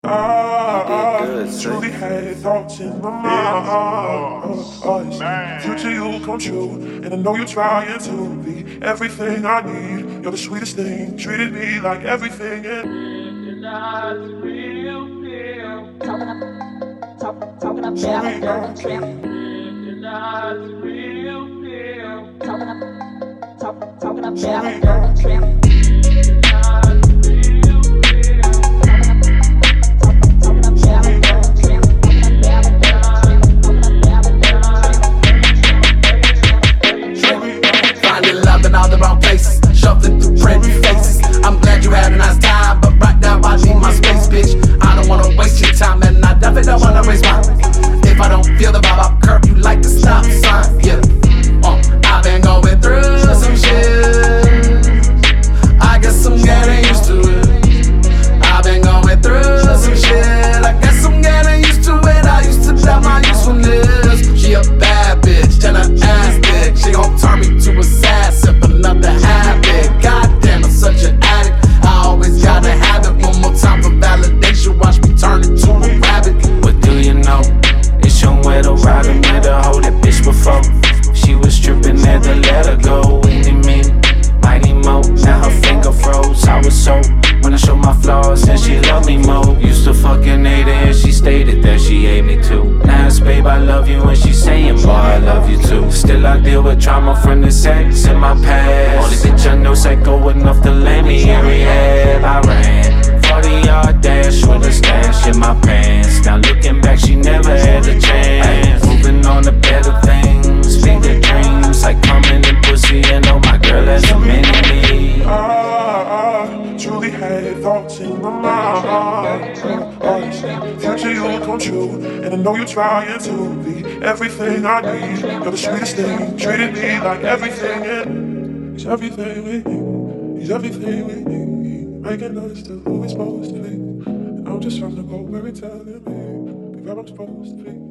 Truly had thoughts in my mind. Future you come true, and I know you're trying to be everything I need. You're the sweetest thing, treated me like everything. Talking up shit, dirty trip. Talking up shit, dirty trip. Finding love in all the wrong places, shuffling through pretty faces. I'm glad you had a nice time, but right now I need my space, bitch. I don't wanna waste your time, and I definitely don't wanna waste mine. If I don't feel the vibe, I'll curb you like the stop sign. Yeah, I've been going through some shit. I guess I'm getting used to it. I've been going through some shit. I guess I'm getting used to it. I used to doubt my usefulness. She a bad bitch, and her ass thick. She gon' turn me to a sad sip, another habit. Goddamn, I'm such an addict. I always gotta have it. One more time for validation. Watch me turn into a rabbit. What do you know? It's your widow robbing me to hold that bitch before. She was tripping, had to let her go. Any minute, mighty mo. Now her finger froze. I was so when I showed my flaws, and she loved me more. Used to fucking hate her, and she stated that she hate me too. Now it's babe, I love you, and she saying, boy, I love you too. Still I deal with trauma from the sex in my past. Only bitch I know psycho enough to lay me in rehab. I ran 40-yard dash with a stash in my pants. Now looking back, she never had a chance. Moving on to better things, bigger dreams, like coming in pussy, and oh my girl, that's a mini-me. Truly had thoughts in my mind. Future you come true, and I know you're trying to be everything I need. You're the sweetest thing, treated me like everything. And he's everything we need. He's everything we need. Making us to who we're supposed to be. And I'm just trying to go where it's telling me, be where I'm supposed to be.